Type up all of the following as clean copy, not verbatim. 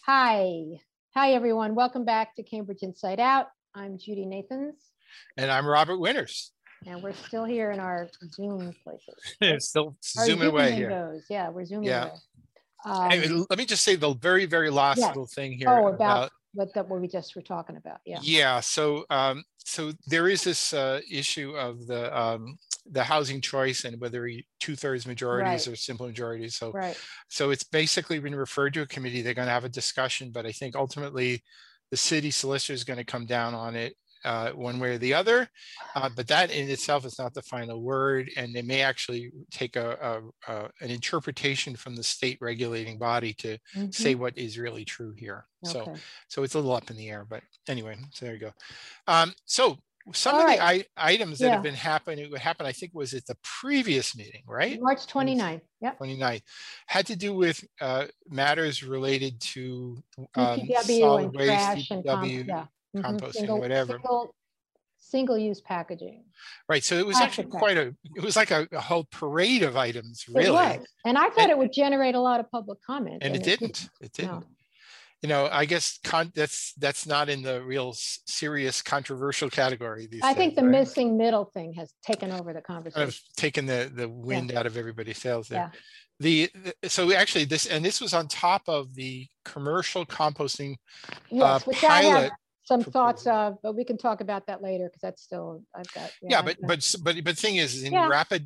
Hi. Hi, everyone. Welcome back to Cambridge Inside Out. I'm Judy Nathans. And I'm Robert Winters. And we're still here in our Zoom places. Still our zooming Zoom away windows. here. Yeah, we're zooming Yeah. away. Anyway, let me just say the very, very last Yes. little thing here about what we just were talking about. Yeah. Yeah. So there is this issue of the housing choice and whether 2/3 majorities or simple majorities. So it's basically been referred to a committee. They're going to have a discussion, but I think ultimately the city solicitor is going to come down on it one way or the other. But that in itself is not the final word, and they may actually take an interpretation from the state regulating body to say what is really true here. Okay. So it's a little up in the air, but anyway, so there you go. So some of the items that have been happening, what happened, I think, was at the previous meeting, right? March 29th. Yep. 29th. Had to do with matters related to DPW solid and waste, trash DPW, and composting, whatever. Single-use packaging. Right. So it was actually it was like a whole parade of items, really. It was. And I thought it would generate a lot of public comment. And it didn't. It didn't. No. You know, I guess that's not in the real serious controversial category these days. I think the missing middle thing has taken over the conversation. Kind of taken the wind out of everybody's sails there. Yeah. So actually this was on top of the commercial composting which pilot. I have some thoughts of, but we can talk about that later because that's still I've got. But thing is in rapid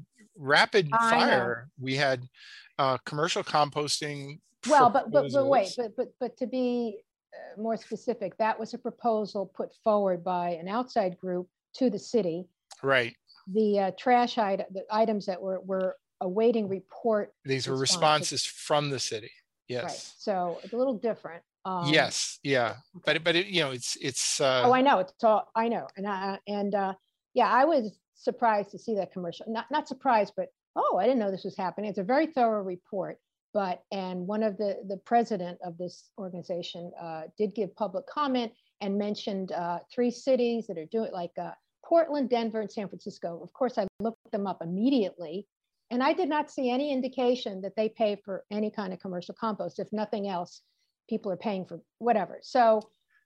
fire we had commercial composting. Well, but wait, but to be more specific, that was a proposal put forward by an outside group to the city. Right. The the items that were awaiting report. These were responses from the city. Yes. Right. So it's a little different. Yes. Yeah. Okay. But it, you know, it's. Oh, I know. It's all I know, and I was surprised to see that commercial. Not surprised, but I didn't know this was happening. It's a very thorough report. And one of the president of this organization did give public comment and mentioned 3 cities that are doing like Portland, Denver, and San Francisco. Of course, I looked them up immediately, and I did not see any indication that they pay for any kind of commercial compost. If nothing else, people are paying for whatever. So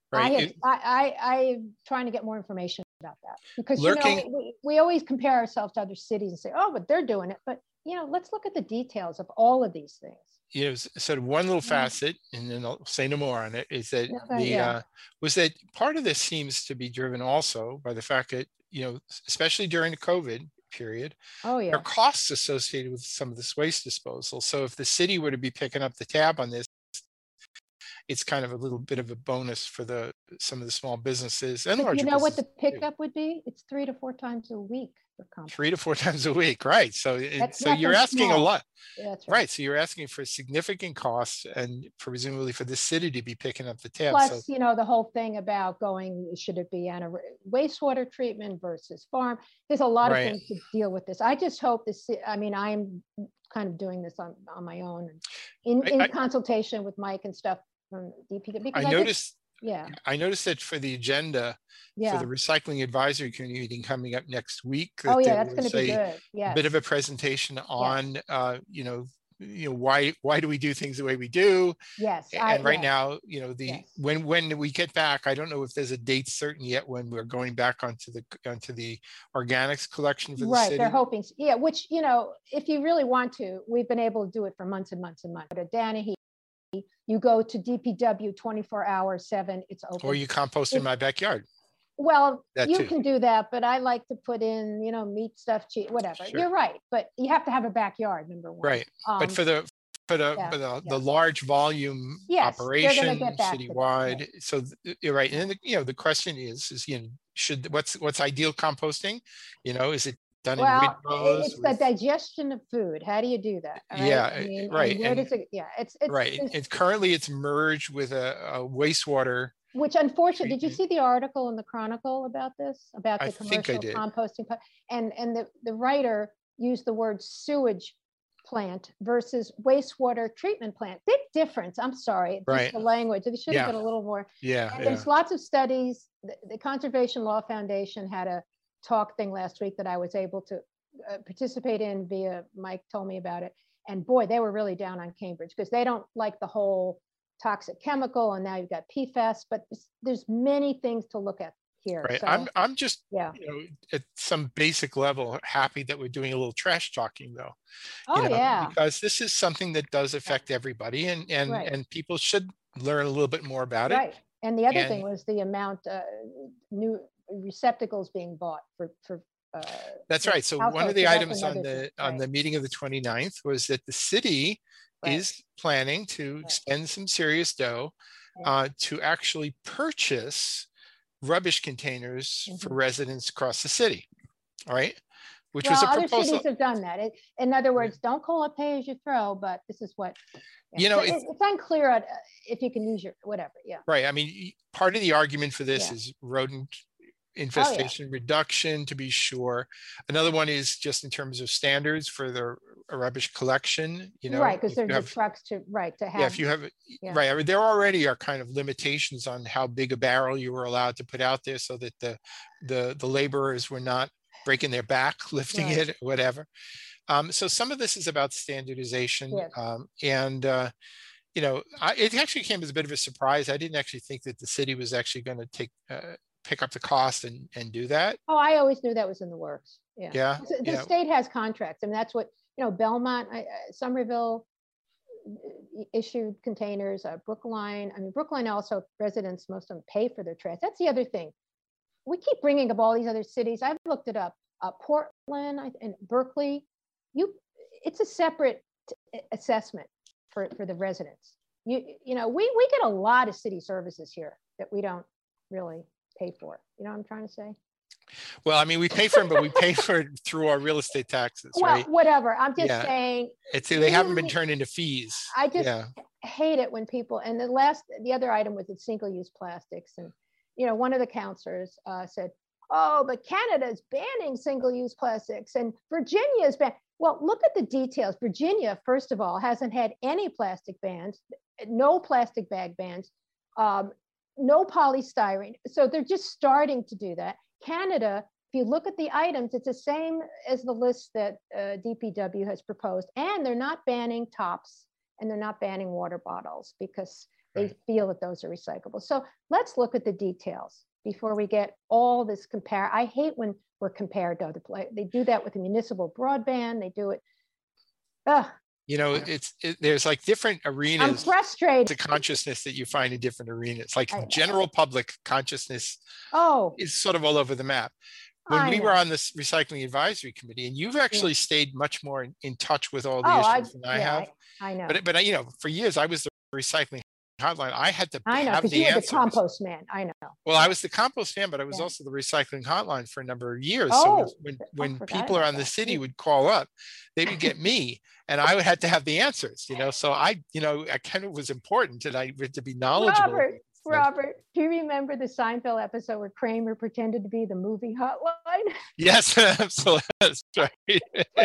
I'm trying to get more information about that because we always compare ourselves to other cities and say, but they're doing it. But let's look at the details of all of these things. So one little facet, and then I'll say no more on it, is that was that part of this seems to be driven also by the fact that, especially during the COVID period, there are costs associated with some of this waste disposal. So if the city were to be picking up the tab on this, it's kind of a little bit of a bonus for some of the small businesses and larger. You know what the pickup would be? It's 3 to 4 times a week. 3 to 4 times a week, right? So you're asking a lot. That's right. So you're asking for significant costs, and presumably for the city to be picking up the tab. Plus, the whole thing about should it be on a wastewater treatment versus farm? There's a lot of things to deal with this. I just hope this. I mean, I'm kind of doing this on my own, in consultation with Mike and stuff from DPW. Because I noticed that for the agenda for the Recycling Advisory Committee meeting coming up next week. That's going to be good. Yeah, bit of a presentation on why do we do things the way we do? Yes. And right now, when we get back, I don't know if there's a date certain yet when we're going back onto the organics collection for the city. Right. They're hoping. Yeah. Which if you really want to, we've been able to do it for months and months and months. At Danahy, you go to DPW 24 hours, 7, it's open. Or you compost in my backyard. Well, you can do that, but I like to put in, meat stuff, cheese, whatever. Sure. You're right, but you have to have a backyard, number one. Right, but for the large volume operation citywide, so you're right. And the question is what's ideal composting? Is it done in windrows? It's the digestion of food. How do you do that? Right? Yeah, right. Where does it? Yeah, it's right. It's currently merged with a wastewater. Which unfortunately, did you see the article in the Chronicle about this? About the commercial composting? And the writer used the word sewage plant versus wastewater treatment plant. Big difference. I'm sorry. Just the language. They should have been a little more. Yeah. And there's lots of studies. The Conservation Law Foundation had a talk thing last week that I was able to participate in via Mike told me about it. And boy, they were really down on Cambridge because they don't like the whole toxic chemical, and now you've got PFAS, but there's many things to look at here. Right. So, I'm just, at some basic level, happy that we're doing a little trash talking, though. Oh, yeah. Because this is something that does affect everybody, and people should learn a little bit more about it. Right. And the other thing was the amount new receptacles being bought for that's right. So one of the items on the meeting of the 29th was that the city is planning to spend some serious dough to actually purchase rubbish containers for residents across the city. All right. Which was a proposal. Other cities have done that. In other words, don't call it pay as you throw, but this is what, it's unclear if you can use your whatever. Yeah. Right. I mean, part of the argument for this is rodent infestation reduction, to be sure. Another one is just in terms of standards for the rubbish collection, right, because there's the trucks to have. If you have right, I mean, there already are kind of limitations on how big a barrel you were allowed to put out there, so that the laborers were not breaking their back lifting it, or whatever. So some of this is about standardization, and it actually came as a bit of a surprise. I didn't actually think that the city was actually going to pick up the cost and do that. Oh, I always knew that was in the works. Yeah. The state has contracts. I mean, that's what, Belmont, Somerville issued containers, Brookline. I mean, Brookline also, residents, most of them pay for their trash. That's the other thing. We keep bringing up all these other cities. I've looked it up. Portland and Berkeley, it's a separate assessment for the residents. We get a lot of city services here that we don't really pay for. You know what I'm trying to say? Well, I mean, we pay for them, but we pay for it through our real estate taxes, right? Well, whatever. I'm just saying. They haven't been turned into fees. I just hate it when people, and the other item was the single-use plastics. And, one of the counselors said, oh, but Canada's banning single-use plastics and Virginia's ban. Well, look at the details. Virginia, first of all, hasn't had any plastic bans, no plastic bag bans, no polystyrene. So they're just starting to do that. Canada, if you look at the items, it's the same as the list that DPW has proposed. And they're not banning tops and they're not banning water bottles because they feel that those are recyclable. So let's look at the details before we get all this I hate when we're compared to other places. They do that with the municipal broadband. They do it. There's like different arenas. I'm frustrated. The consciousness that you find in different arenas, like general public consciousness is sort of all over the map. When we were on this recycling advisory committee, and you've actually stayed much more in touch with all the issues than I have. I know. But for years I was the recycling hotline. I had to have the answers. The compost man. I know. Well, I was the compost man, but I was also the recycling hotline for a number of years. So when people around the city would call up, they would get me, and I had to have the answers. So I kind of was important, and I had to be knowledgeable. Robert, do you remember the Seinfeld episode where Kramer pretended to be the movie hotline? Yes, absolutely. That's right. You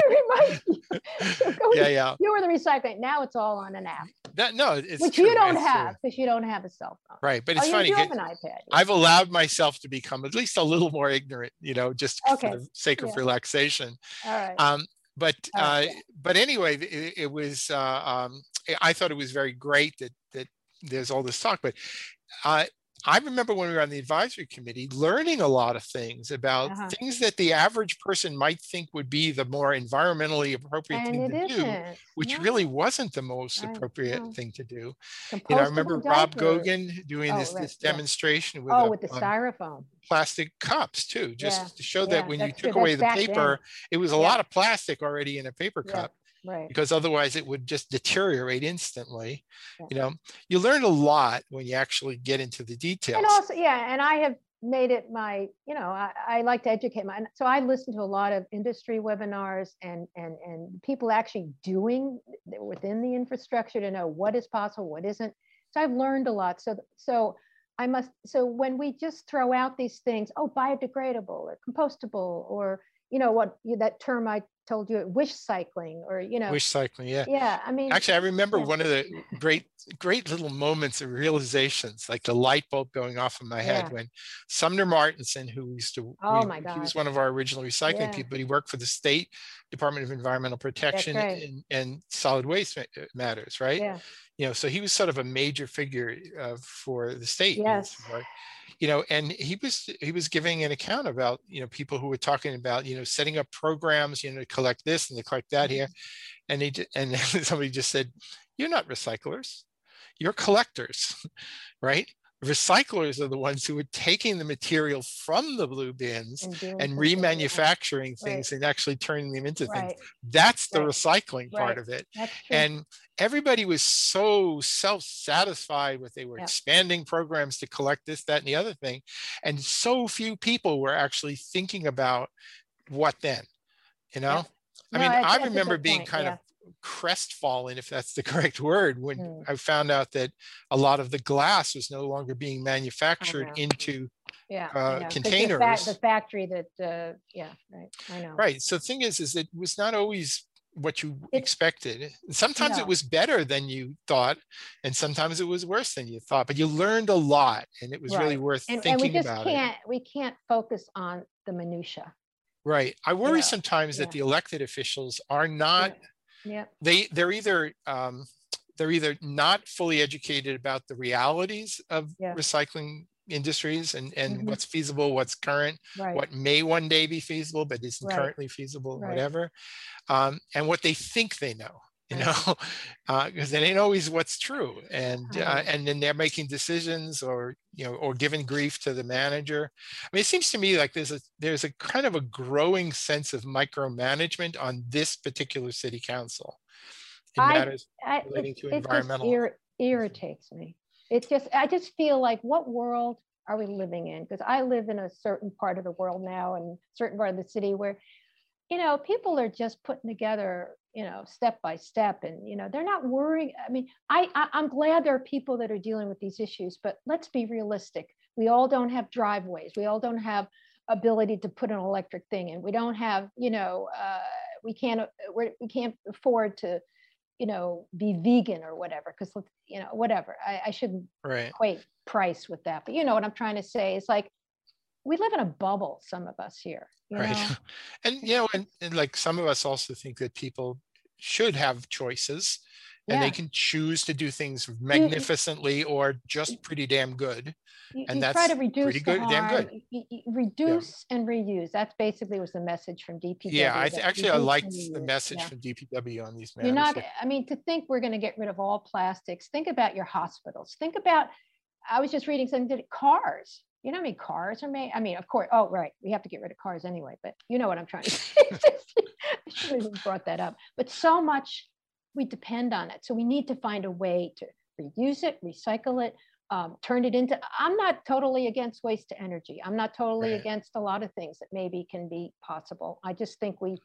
were the recycling. Now it's all on an app. It's which true. You don't have because you don't have a cell phone. Right, but it's funny. You have an iPad. I've allowed myself to become at least a little more ignorant, just for the sake of relaxation. All right. But anyway, it was. I thought it was very great that there's all this talk, but I remember when we were on the advisory committee learning a lot of things about things that the average person might think would be the more environmentally appropriate thing to do, which really wasn't the most appropriate thing to do. I remember Rob Gogan doing this demonstration with the styrofoam plastic cups too, just to show that when you took away the paper, it was a lot of plastic already in a paper cup. Right. Because otherwise it would just deteriorate instantly. You learn a lot when you actually get into the details. And also, and I have made it my, I like to educate so I listen to a lot of industry webinars and people actually doing within the infrastructure to know what is possible, what isn't. So I've learned a lot. So when we just throw out these things, biodegradable or compostable or you know, that term I told you, wish cycling, or, you know. Wish cycling, yeah. Yeah, I mean. Actually, I remember one of the great little moments of realizations, like the light bulb going off in my head when Sumner Martinson, who used to, he was one of our original recycling people, but he worked for the State Department of Environmental Protection and Solid Waste Matters, right? Yeah. You know, so he was sort of a major figure for the state. Yes. You know, and he was giving an account about, you know, people who were talking about, you know, setting up programs, you know, to collect this and to collect that here. And and somebody just said, "You're not recyclers, you're collectors," right? Recyclers are the ones who are taking the material from the blue bins and remanufacturing things and actually turning them into things. That's the recycling part of it. And everybody was so self-satisfied with they were expanding programs to collect this, that, and the other thing. And so few people were actually thinking about what then, you know? I mean, I remember being kind of crestfallen, if that's the correct word, when I found out that a lot of the glass was no longer being manufactured into containers. The factory that, I know. Right. So the thing is it was not always what you expected. Sometimes it was better than you thought, and sometimes it was worse than you thought. But you learned a lot, and it was really worth thinking about it. We can't focus on the minutia. Right. I worry sometimes that the elected officials are not. They're either not fully educated about the realities of recycling industries and what's feasible, what's current, what may one day be feasible but isn't currently feasible, whatever, and what they think they know, you know, because it ain't always what's true, and then they're making decisions or, you know, or giving grief to the manager. I mean, it seems to me like there's a kind of a growing sense of micromanagement on this particular city council in matters relating to environmental. It just irritates me. I just feel like, what world are we living in? Because I live in a certain part of the world now, and a certain part of the city where, you know, people are just putting together, you know, step by step, and, you know, they're not worrying. I mean, I'm glad there are people that are dealing with these issues, but let's be realistic. We all don't have driveways. We all don't have ability to put an electric thing in. We don't have, you know, we can't afford to, you know, be vegan or whatever, because, you know, whatever. I shouldn't equate price with that, but you know what I'm trying to say. It's like, we live in a bubble, some of us here, you know? And, you know, and like some of us also think that people should have choices, and they can choose to do things magnificently or just pretty damn good. And that's try to reduce pretty good, damn good. Reduce and reuse. That's basically was the message from DPW. Yeah, I liked the message from DPW on these matters. You're not, I mean, to think we're going to get rid of all plastics. Think about your hospitals. Think about, I was just reading something, cars. You know how many cars are made? I mean, of course, we have to get rid of cars anyway, but you know what I'm trying to say. I should have brought that up. But so much, we depend on it. So we need to find a way to reuse it, recycle it, turn it into, I'm not totally against waste to energy. I'm not totally against a lot of things that maybe can be possible. I just think we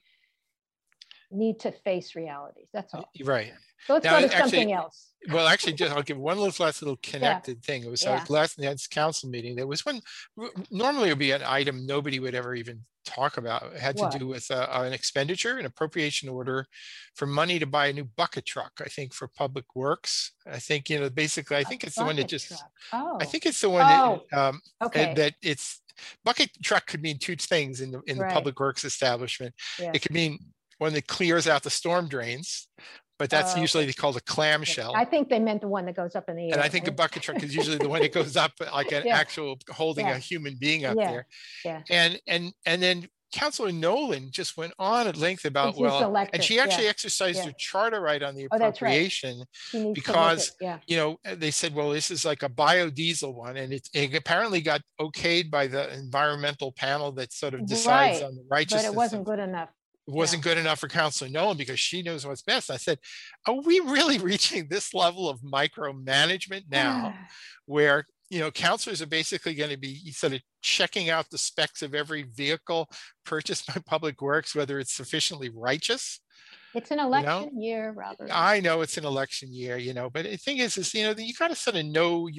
need to face realities. That's all. Right. So let's go to something else. Well, actually, I'll give one last little connected thing. It was last night's council meeting. There was one, normally it would be an item nobody would ever even talk about. It had to do with an expenditure, an appropriation order for money to buy a new bucket truck, I think, for Public Works. I think, you know, basically, I think it's the one that just, I think it's the one that it's, bucket truck could mean two things in the Public Works establishment. It could mean one that clears out the storm drains, but that's usually called a clamshell. I think they meant the one that goes up in the air. And I think a bucket truck is usually the one that goes up like an actual holding a human being up there. And then Councilor Nolan just went on at length about, and she actually exercised her charter right on the appropriation because, you know, they said, well, this is like a biodiesel one, and it apparently got okayed by the environmental panel that sort of decides on the righteousness. But it wasn't good enough. It wasn't good enough for Councilor Nolan because she knows what's best. I said, are we really reaching this level of micromanagement now where, you know, councilors are basically going to be sort of checking out the specs of every vehicle purchased by Public Works, whether it's sufficiently righteous? It's an election year, Robert. I know it's an election year, you know, but the thing is, you know, you got to sort of know your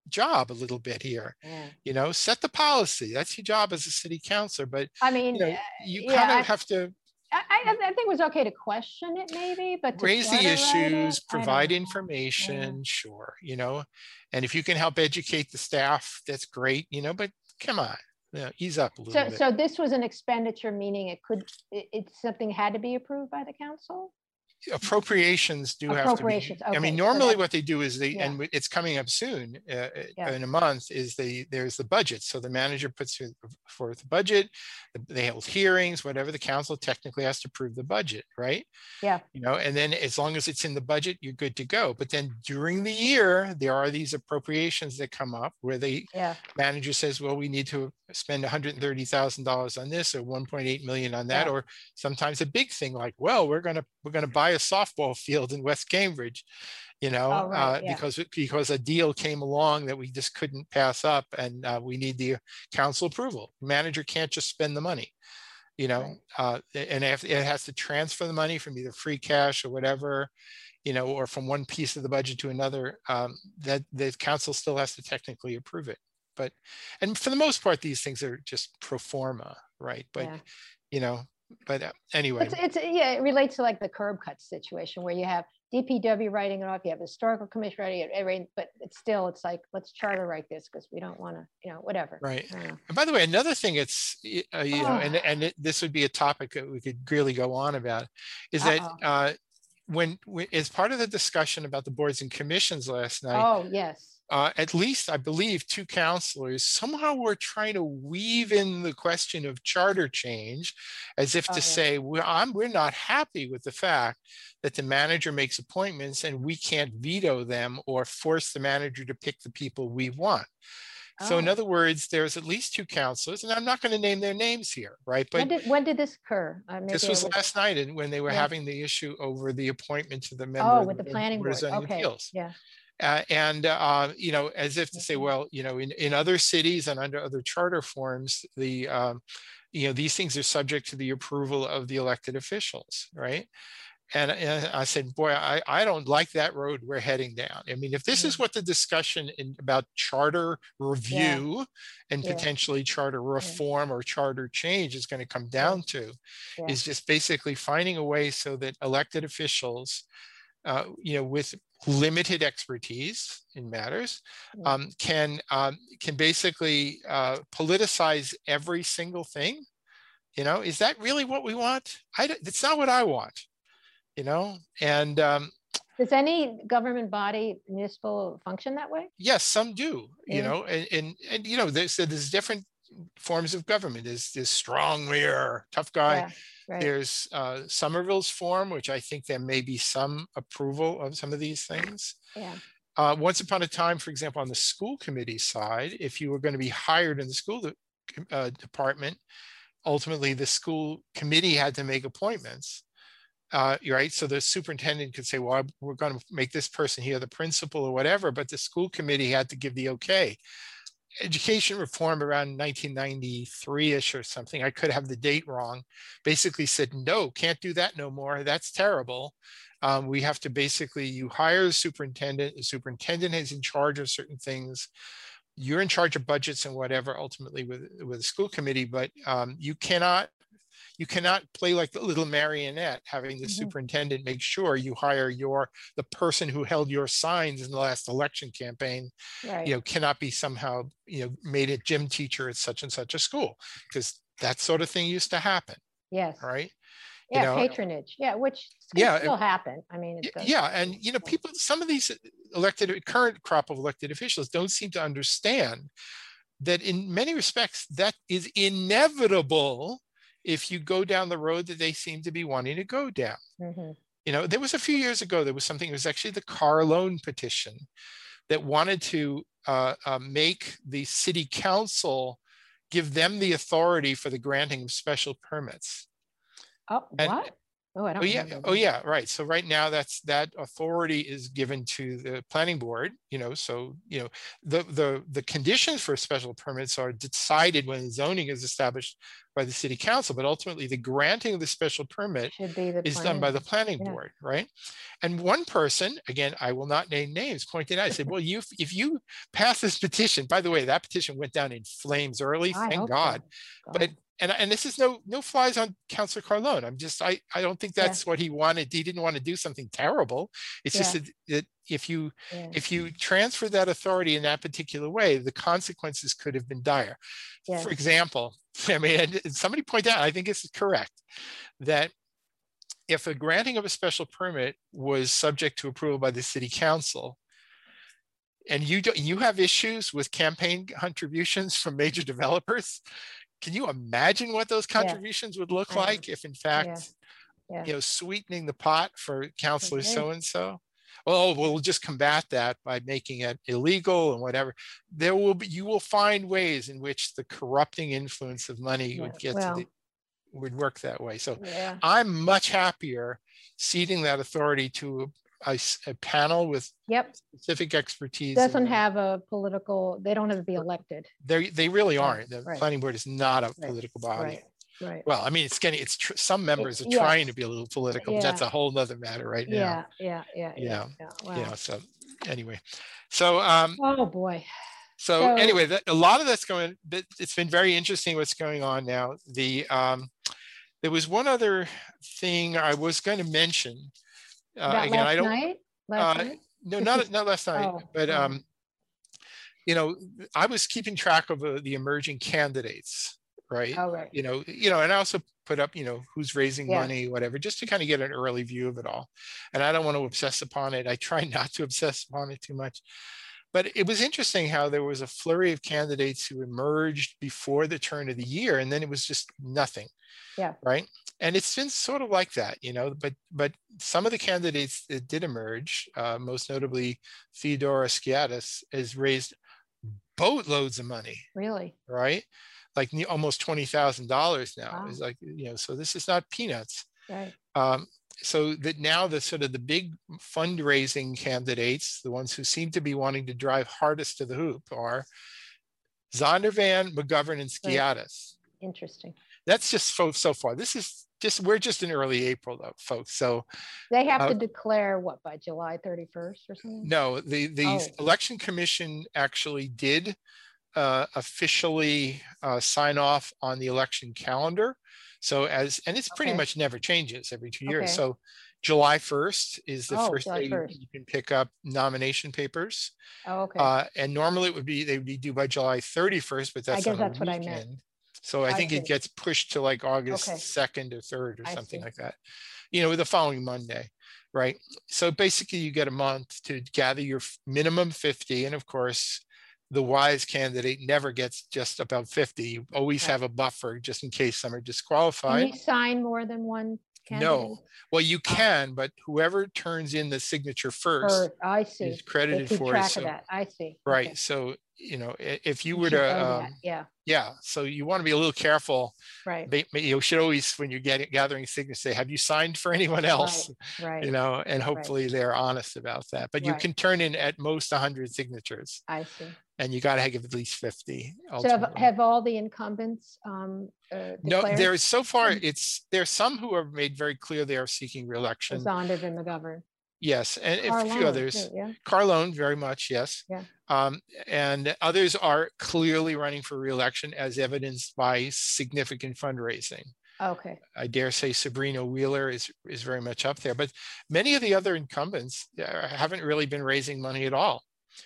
job a little bit here. Set the policy. That's your job as a city councilor. But I mean, you kind of have to. I think it was okay to question it, maybe, but to raise the issues, provide information, sure, and if you can help educate the staff, that's great, but come on, ease up a little bit. So this was an expenditure, meaning it's something had to be approved by the council? Appropriations do have to be. Okay. I mean, normally what they do is and it's coming up soon in a month, is there's the budget. So the manager puts forth the budget, they hold hearings, whatever. The council technically has to approve the budget, right? Yeah. And then as long as it's in the budget, you're good to go. But then during the year, there are these appropriations that come up where the manager says, well, we need to spend $130,000 on this, or 1.8 million on that, or sometimes a big thing like, well, we're going to buy a softball field in West Cambridge, because a deal came along that we just couldn't pass up, and we need the council approval. The manager can't just spend the money, and it has to transfer the money from either free cash or whatever, or from one piece of the budget to another. That the council still has to technically approve it. And for the most part, these things are just pro forma, right? But anyway, it relates to like the curb cut situation where you have DPW writing it off, you have historical commission writing it, but it's like, let's charter write this because we don't want to, whatever. Right. And by the way, another thing, it's this would be a topic that we could really go on about, is that when as part of the discussion about the boards and commissions last night. At least I believe 2 councilors somehow were trying to weave in the question of charter change, as if to say, we're not happy with the fact that the manager makes appointments and we can't veto them or force the manager to pick the people we want. So in other words, there's at least 2 councilors, and I'm not going to name their names here, right? But when did this occur? This was last night, and when they were having the issue over the appointment to the member with the planning board. Appeals. As if to say, well, in other cities and under other charter forms, these things are subject to the approval of the elected officials, right? And I said, boy, I don't like that road we're heading down. I mean, if this is what the discussion about charter review and potentially charter reform or charter change is going to come down to, is just basically finding a way so that elected officials, with limited expertise in matters, can basically politicize every single thing. Is that really what we want? It's not what I want. And does any government body, municipal, function that way? Yes, some do. And there's different forms of government. There's strong leader, tough guy. Right. There's Somerville's form, which I think there may be some approval of some of these things. Once upon a time, for example, on the school committee side, if you were going to be hired in the school department, ultimately the school committee had to make appointments. Right. So the superintendent could say, well, we're going to make this person here the principal or whatever, but the school committee had to give the okay. Education reform around 1993-ish or something, I could have the date wrong, basically said, no, can't do that no more. That's terrible. We have to basically, you hire a superintendent. The superintendent is in charge of certain things. You're in charge of budgets and whatever, ultimately with the school committee, but you cannot play like the little marionette, having the superintendent make sure you hire the person who held your signs in the last election campaign, cannot be somehow, made a gym teacher at such and such a school, because that sort of thing used to happen. Yes. Right. Patronage. Which can still happen. I mean, and people, some of these current crop of elected officials don't seem to understand that in many respects that is inevitable if you go down the road that they seem to be wanting to go down. There was a few years ago, there was something, it was actually the car loan petition that wanted to make the city council give them the authority for the granting of special permits. What? Oh, I don't remember. Oh, yeah, right. So right now that authority is given to the planning board, so, the conditions for special permits are decided when zoning is established by the city council, but ultimately the granting of the special permit is done by the planning board, right? And one person, again, I will not name names, pointed out, I said, well, if you pass this petition, by the way, that petition went down in flames early, thank God. But and this is no flies on Councillor Carlone. I don't think that's what he wanted. He didn't want to do something terrible. It's just that if you transfer that authority in that particular way, the consequences could have been dire. For example, I mean, somebody pointed out, I think this is correct, that if a granting of a special permit was subject to approval by the city council, and you have issues with campaign contributions from major developers, can you imagine what those contributions would look like if, in fact, sweetening the pot for Councillor so-and-so? Well, we'll just combat that by making it illegal and whatever. You will find ways in which the corrupting influence of money would work that way. So I'm much happier ceding that authority to a panel with specific expertise. Doesn't have a political, they don't have to be elected. They really aren't. The planning board is not a political body. Right. Well, I mean, some members are trying to be a little political, but that's a whole nother matter right now. Wow. So anyway, so oh boy. So anyway, a lot of that's going. It's been very interesting what's going on now. There was one other thing I was going to mention. Again, I don't. Last night? No, not last night. But I was keeping track of the emerging candidates, right? Oh, right. And I also put up, who's raising money, whatever, just to kind of get an early view of it all. And I don't want to obsess upon it. I try not to obsess upon it too much. But it was interesting how there was a flurry of candidates who emerged before the turn of the year, and then it was just nothing. Yeah. Right. And it's been sort of like that, but some of the candidates that did emerge, most notably Theodora Skiatis, has raised boatloads of money. Really? Right. Like almost $20,000 now. Wow. It's like, so this is not peanuts. Right. So that now the big fundraising candidates, the ones who seem to be wanting to drive hardest to the hoop, are Zondervan, McGovern, and Skiatis. Right. Interesting. That's just so far. We're just in early April though, folks. So they have to declare what, by July 31st or something? No, the election commission actually did officially sign off on the election calendar. So and it's pretty much never changes every 2 years. So July 1st is the first day you can pick up nomination papers. Oh, okay. And normally they would be due by July 31st, but that's what I meant. So I think it gets pushed to like August 2nd or 3rd or something like that, the following Monday, right? So basically you get a month to gather your minimum 50. And of course, the wise candidate never gets just about 50. You always have a buffer just in case some are disqualified. Can you sign more than one candidate? No. Well, you can, but whoever turns in the signature first I see. is credited keep for track it. So, of that. I see. Right. Okay. So, if you were to, so you want to be a little careful. Right. You should always, when you're gathering signatures, say, have you signed for anyone else? Right. And hopefully they're honest about that. But you can turn in at most 100 signatures. I see. And you got to give at least 50. So have all the incumbents declared? No, there's so far, there's some who have made very clear they are seeking re-election. Zondervan, McGovern. Yes, and Carlone, a few others. Too, Carlone, very much, yes. Yeah. And others are clearly running for re-election, as evidenced by significant fundraising. Okay. I dare say Sabrina Wheeler is very much up there, but many of the other incumbents haven't really been raising money at all.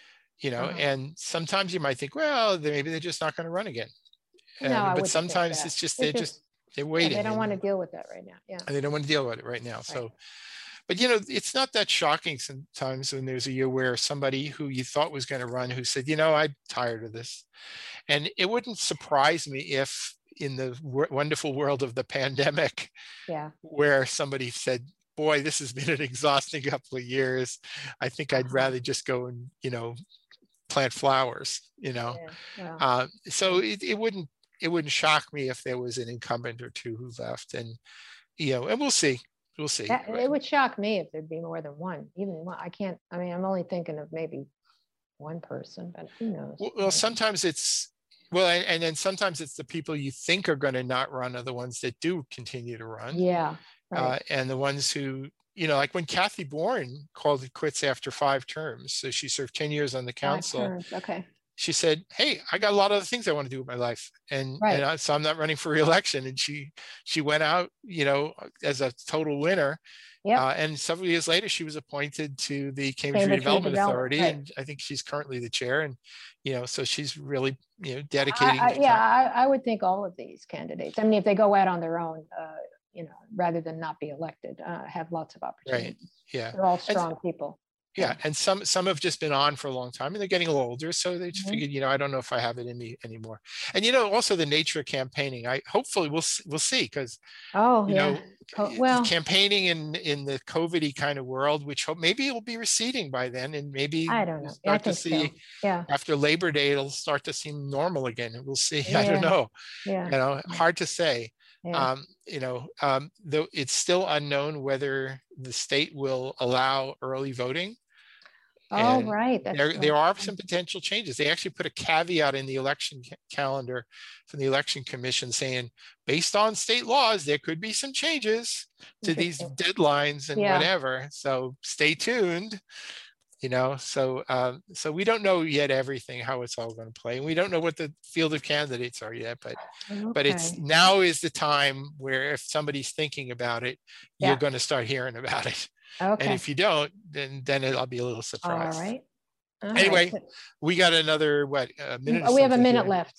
And sometimes you might think, well, maybe they're just not going to run again. But sometimes it's just they're waiting. They don't want to deal with that right now. Yeah. And they don't want to deal with it right now. So. But, it's not that shocking sometimes when there's a year where somebody who you thought was going to run who said, I'm tired of this. And it wouldn't surprise me if in the wonderful world of the pandemic, where somebody said, boy, this has been an exhausting couple of years. I think I'd rather just go and, plant flowers, So it wouldn't shock me if there was an incumbent or two who left. And, and we'll see. we'll see. It would shock me if there'd be more than one. Even one, I can't. I mean, I'm only thinking of maybe one person, but who knows? Well, sometimes it's and then sometimes it's the people you think are going to not run are the ones that do continue to run. Yeah. Right. And the ones who, like when Kathy Bourne called it quits after 5 terms, so she served 10 years on the council. 5 terms. Okay. She said, "Hey, I got a lot of other things I want to do with my life, and so I'm not running for re-election." And she went out, as a total winner. Yeah. And several years later, she was appointed to the Cambridge Redevelopment Authority, right. And I think she's currently the chair. And so she's really dedicating. I would think all of these candidates. I mean, if they go out on their own, rather than not be elected, have lots of opportunities. Right. Yeah. They're all strong people. Yeah, and some have just been on for a long time, and they're getting a little older, so they just figured, I don't know if I have it in me anymore. And also the nature of campaigning. Hopefully we'll see, because campaigning in the COVID-y kind of world, which maybe it'll be receding by then, and maybe I don't know. Start to see after Labor Day it'll start to seem normal again. And we'll see. Yeah. I don't know. Yeah. Hard to say. Yeah. Though it's still unknown whether the state will allow early voting. Oh, right. There are some potential changes. They actually put a caveat in the election calendar from the Election Commission saying, based on state laws, there could be some changes to these deadlines and whatever. So stay tuned. So we don't know yet everything, how it's all going to play, and we don't know what the field of candidates are yet. But it's now is the time where if somebody's thinking about it, you're going to start hearing about it. Okay. And if you don't, then it'll be a little surprise. All right. Anyway, we got another a minute. We have a minute left.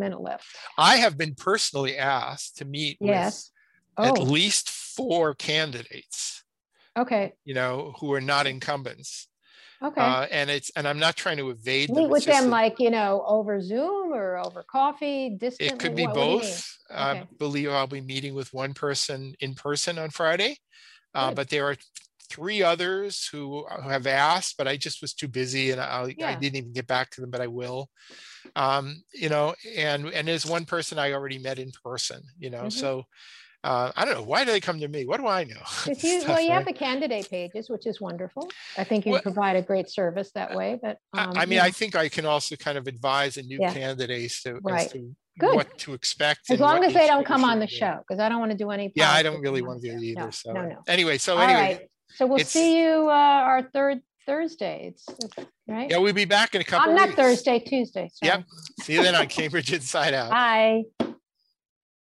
I have been personally asked to meet with at least 4 candidates. Okay. Who are not incumbents. Okay. And I'm not trying to evade them. Meet with them over Zoom or over coffee, distantly? It could be both. I believe I'll be meeting with one person in person on Friday, but there are 3 others who have asked, but I just was too busy and I didn't even get back to them, but I will. And there's one person I already met in person, so I don't know. Why do they come to me? What do I know? You have the candidate pages, which is wonderful. I think you provide a great service that way. But I think I can also kind of advise a new candidate as to what to expect. As long as they don't come on the show, because I don't want to do any. Yeah, I don't really want to do it either. No. Anyway, all right. So we'll see you our third Thursday. It's right. Yeah, we'll be back in a couple. Not Thursday, Tuesday. Sorry. Yep. See you then on Cambridge Inside Out. Bye.